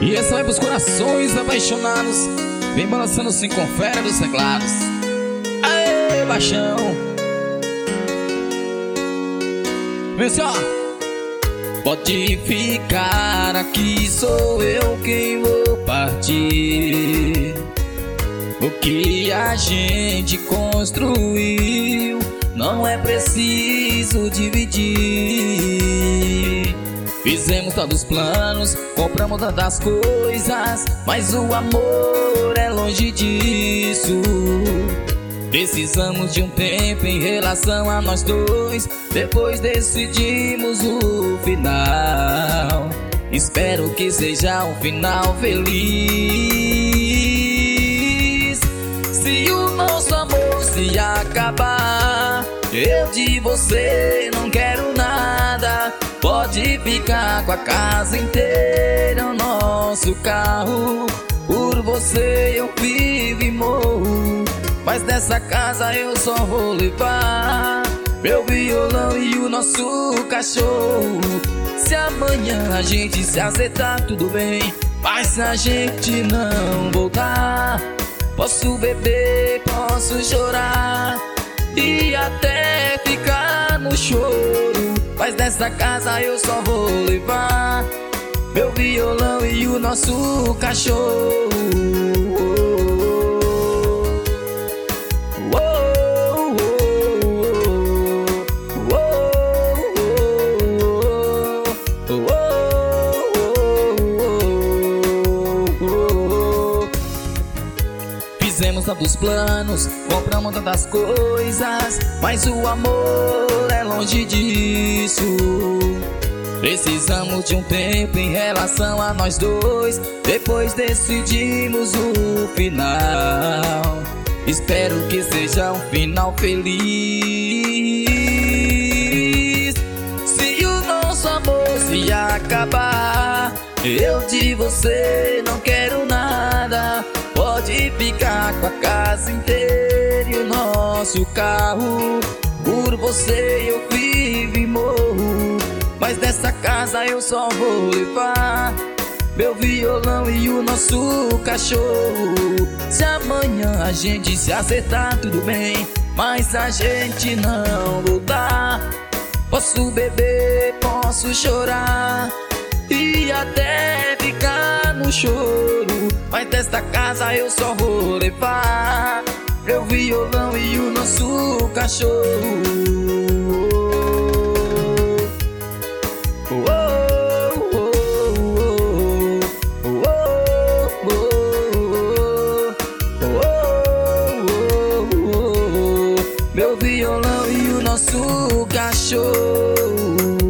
E essa vai pros corações apaixonados, vem balançando sem confere dos teclados. Aê, baixão. Vem assim, ó. Pode ficar aqui, sou eu quem vou partir. O que a gente construiu não é preciso dividir. Fizemos tantos planos, compramos tantas coisas, mas o amor é longe disso. Precisamos de um tempo em relação a nós dois, depois decidimos o final. Espero que seja um final feliz. Se o nosso amor se acabar, eu de você não quero nada. Pode ficar com a casa inteira, o nosso carro. Por você eu vivo e morro, mas dessa casa eu só vou levar meu violão e o nosso cachorro. Se amanhã a gente se acertar, tudo bem, mas se a gente não voltar, posso beber, posso chorar e até ficar no choro, mas dessa casa eu só vou levar meu violão e o nosso cachorro. Fizemos tantos planos, compramos tantas coisas, mas o amor é longe disso. Precisamos de um tempo em relação a nós dois, depois decidimos o final. Espero que seja um final feliz. Se o nosso amor se acabar, eu de você não quero nada. Pode ficar com a casa inteira e o nosso carro. Por você eu vivo e morro, mas dessa casa eu só vou levar meu violão e o nosso cachorro. Se amanhã a gente se acertar, tudo bem, mas a gente não voltar, posso beber, posso chorar e até ficar no choro, mas desta casa eu só vou levar meu violão e o nosso cachorro. Meu violão e o nosso cachorro.